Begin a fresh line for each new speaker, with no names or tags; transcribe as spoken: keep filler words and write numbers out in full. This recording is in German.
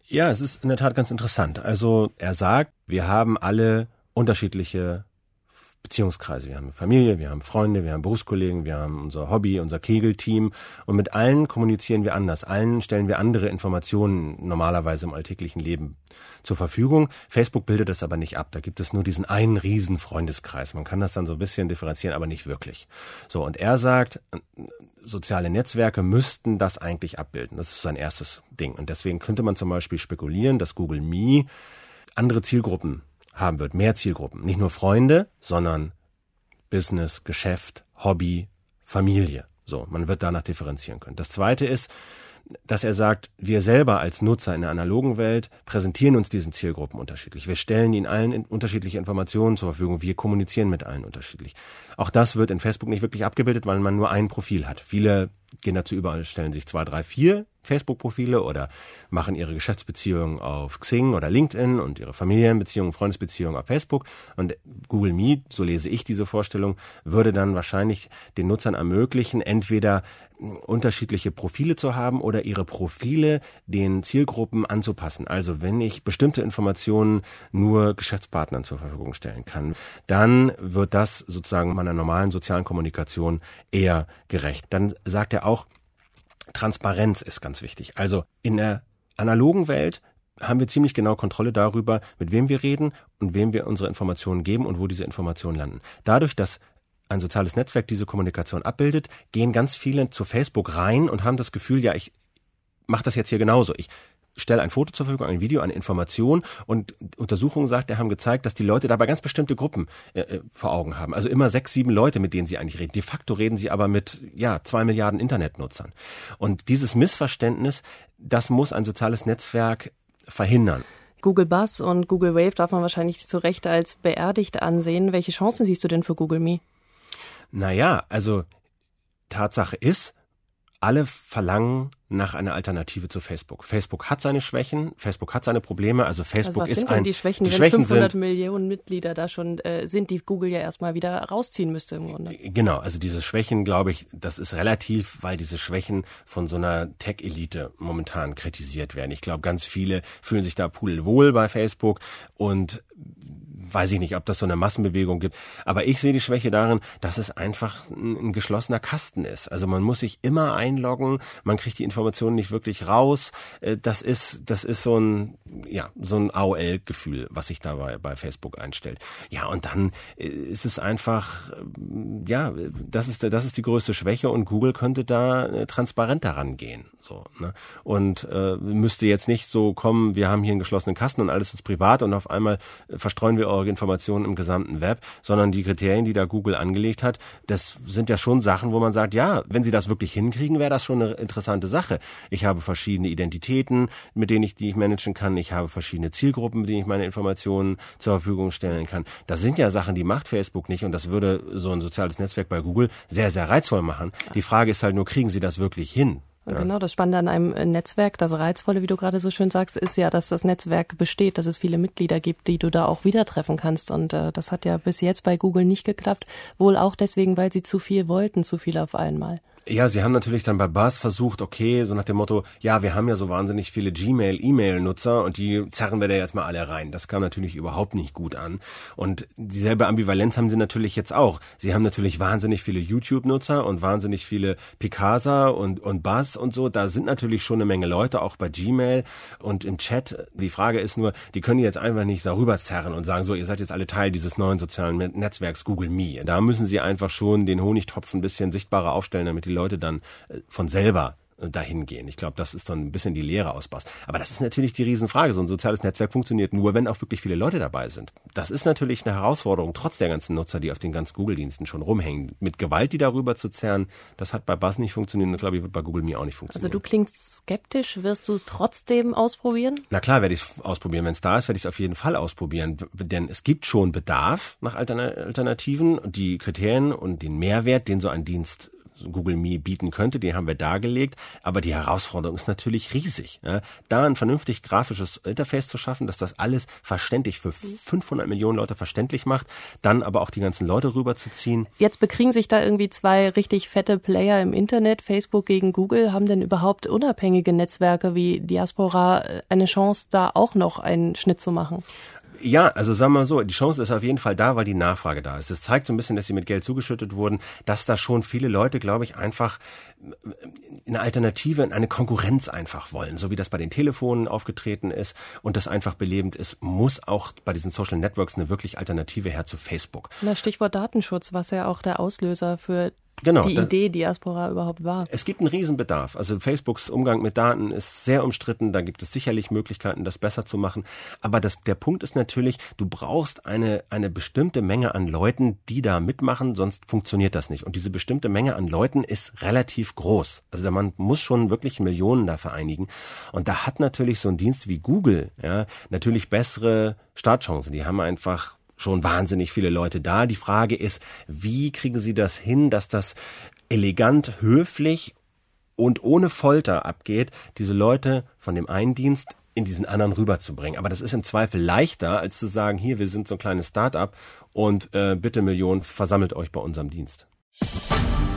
Ja, es ist in der Tat ganz interessant. Also er sagt, wir haben alle unterschiedliche Beziehungskreise. Wir haben Familie, wir haben Freunde, wir haben Berufskollegen, wir haben unser Hobby, unser Kegelteam und mit allen kommunizieren wir anders. Allen stellen wir andere Informationen normalerweise im alltäglichen Leben zur Verfügung. Facebook bildet das aber nicht ab. Da gibt es nur diesen einen riesen Freundeskreis. Man kann das dann so ein bisschen differenzieren, aber nicht wirklich. So, und er sagt, soziale Netzwerke müssten das eigentlich abbilden. Das ist sein erstes Ding. Und deswegen könnte man zum Beispiel spekulieren, dass Google Me andere Zielgruppen haben wird, mehr Zielgruppen. Nicht nur Freunde, sondern Business, Geschäft, Hobby, Familie. So, man wird danach differenzieren können. Das Zweite ist, dass er sagt, wir selber als Nutzer in der analogen Welt präsentieren uns diesen Zielgruppen unterschiedlich. Wir stellen ihnen allen in unterschiedliche Informationen zur Verfügung. Wir kommunizieren mit allen unterschiedlich. Auch das wird in Facebook nicht wirklich abgebildet, weil man nur ein Profil hat. Viele gehen dazu über, stellen sich zwei, drei, vier Facebook-Profile oder machen ihre Geschäftsbeziehungen auf Xing oder LinkedIn und ihre Familienbeziehungen, Freundesbeziehungen auf Facebook. Und Google Meet, so lese ich diese Vorstellung, würde dann wahrscheinlich den Nutzern ermöglichen, entweder unterschiedliche Profile zu haben oder ihre Profile den Zielgruppen anzupassen. Also wenn ich bestimmte Informationen nur Geschäftspartnern zur Verfügung stellen kann, dann wird das sozusagen meiner normalen sozialen Kommunikation eher gerecht. Dann sagt er auch, Transparenz ist ganz wichtig. Also in der analogen Welt haben wir ziemlich genau Kontrolle darüber, mit wem wir reden und wem wir unsere Informationen geben und wo diese Informationen landen. Dadurch, dass ein soziales Netzwerk diese Kommunikation abbildet, gehen ganz viele zu Facebook rein und haben das Gefühl, ja, ich mache das jetzt hier genauso. Ich stelle ein Foto zur Verfügung, ein Video, eine Information und Untersuchungen, sagt er, haben gezeigt, dass die Leute dabei ganz bestimmte Gruppen äh, vor Augen haben. Also immer sechs, sieben Leute, mit denen sie eigentlich reden. De facto reden sie aber mit, ja, zwei Milliarden Internetnutzern. Und dieses Missverständnis, das muss ein soziales Netzwerk verhindern.
Google Buzz und Google Wave darf man wahrscheinlich zu Recht als beerdigt ansehen. Welche Chancen siehst du denn für Google Me?
Naja, also Tatsache ist, alle verlangen nach einer Alternative zu Facebook. Facebook hat seine Schwächen, Facebook hat seine Probleme, also Facebook
also was
ist
sind
ein...
denn die Schwächen,
die
wenn
Schwächen
fünfhundert
sind,
Millionen Mitglieder da schon äh, sind, die Google ja erstmal wieder rausziehen müsste im Grunde?
Genau, also diese Schwächen, glaube ich, das ist relativ, weil diese Schwächen von so einer Tech-Elite momentan kritisiert werden. Ich glaube, ganz viele fühlen sich da pudelwohl bei Facebook und weiß ich nicht, ob das so eine Massenbewegung gibt. Aber ich sehe die Schwäche darin, dass es einfach ein, ein geschlossener Kasten ist. Also man muss sich immer einloggen, man kriegt die Informationen nicht wirklich raus. Das ist, das ist so ein, ja, so ein A O L-Gefühl, was sich da bei, bei Facebook einstellt. Ja, und dann ist es einfach, ja, das ist, das ist die größte Schwäche und Google könnte da transparenter rangehen. So, ne? Und äh, müsste jetzt nicht so kommen, wir haben hier einen geschlossenen Kasten und alles ist privat und auf einmal verstreuen wir eure Informationen im gesamten Web, sondern die Kriterien, die da Google angelegt hat, das sind ja schon Sachen, wo man sagt, ja, wenn sie das wirklich hinkriegen, wäre das schon eine interessante Sache. Ich habe verschiedene Identitäten, mit denen ich die ich managen kann. Ich habe verschiedene Zielgruppen, mit denen ich meine Informationen zur Verfügung stellen kann. Das sind ja Sachen, die macht Facebook nicht und das würde so ein soziales Netzwerk bei Google sehr, sehr reizvoll machen. Die Frage ist halt nur, kriegen sie das wirklich hin?
Und
ja.
Genau, das Spannende an einem Netzwerk, das Reizvolle, wie du gerade so schön sagst, ist ja, dass das Netzwerk besteht, dass es viele Mitglieder gibt, die du da auch wieder treffen kannst. Und äh, das hat ja bis jetzt bei Google nicht geklappt. Wohl auch deswegen, weil sie zu viel wollten, zu viel auf einmal.
Ja, sie haben natürlich dann bei Buzz versucht, okay, so nach dem Motto, ja, wir haben ja so wahnsinnig viele Gmail, E-Mail-Nutzer und die zerren wir da jetzt mal alle rein. Das kam natürlich überhaupt nicht gut an. Und dieselbe Ambivalenz haben sie natürlich jetzt auch. Sie haben natürlich wahnsinnig viele YouTube-Nutzer und wahnsinnig viele Picasa und, und Buzz und so. Da sind natürlich schon eine Menge Leute, auch bei Gmail und im Chat. Die Frage ist nur, die können jetzt einfach nicht darüber zerren und sagen, so, ihr seid jetzt alle Teil dieses neuen sozialen Netzwerks Google Me. Da müssen sie einfach schon den Honigtopf ein bisschen sichtbarer aufstellen, damit die Leute dann von selber dahin gehen. Ich glaube, das ist dann ein bisschen die Lehre aus Buzz. Aber das ist natürlich die Riesenfrage. So ein soziales Netzwerk funktioniert nur, wenn auch wirklich viele Leute dabei sind. Das ist natürlich eine Herausforderung, trotz der ganzen Nutzer, die auf den ganzen Google-Diensten schon rumhängen. Mit Gewalt die darüber zu zerren, das hat bei Buzz nicht funktioniert und glaube ich, wird bei Google Me auch nicht funktionieren.
Also du klingst skeptisch. Wirst du es trotzdem ausprobieren?
Na klar werde ich es ausprobieren. Wenn es da ist, werde ich es auf jeden Fall ausprobieren. Denn es gibt schon Bedarf nach Altern- Alternativen. Die Kriterien und den Mehrwert, den so ein Dienst Google Me bieten könnte, die haben wir dargelegt, aber die Herausforderung ist natürlich riesig. Ja. Da ein vernünftig grafisches Interface zu schaffen, dass das alles verständlich für fünfhundert Millionen Leute verständlich macht, dann aber auch die ganzen Leute rüberzuziehen.
Jetzt bekriegen sich da irgendwie zwei richtig fette Player im Internet, Facebook gegen Google. Haben denn überhaupt unabhängige Netzwerke wie Diaspora eine Chance, da auch noch einen Schnitt zu machen?
Ja, also sagen wir mal so, die Chance ist auf jeden Fall da, weil die Nachfrage da ist. Es zeigt so ein bisschen, dass sie mit Geld zugeschüttet wurden, dass da schon viele Leute, glaube ich, einfach eine Alternative, eine Konkurrenz einfach wollen. So wie das bei den Telefonen aufgetreten ist und das einfach belebend ist, muss auch bei diesen Social Networks eine wirklich Alternative her zu Facebook.
Na, Stichwort Datenschutz, was ja auch der Auslöser für
Genau,
die Idee Diaspora überhaupt war.
Es gibt einen Riesenbedarf. Also Facebooks Umgang mit Daten ist sehr umstritten. Da gibt es sicherlich Möglichkeiten, das besser zu machen. Aber das, der Punkt ist natürlich, du brauchst eine, eine bestimmte Menge an Leuten, die da mitmachen, sonst funktioniert das nicht. Und diese bestimmte Menge an Leuten ist relativ groß. Also man muss schon wirklich Millionen da vereinigen. Und da hat natürlich so ein Dienst wie Google, ja, natürlich bessere Startchancen. Die haben einfach schon wahnsinnig viele Leute da. Die Frage ist, wie kriegen Sie das hin, dass das elegant, höflich und ohne Folter abgeht, diese Leute von dem einen Dienst in diesen anderen rüberzubringen. Aber das ist im Zweifel leichter, als zu sagen, hier, wir sind so ein kleines Start-up und äh, bitte Millionen, versammelt euch bei unserem Dienst.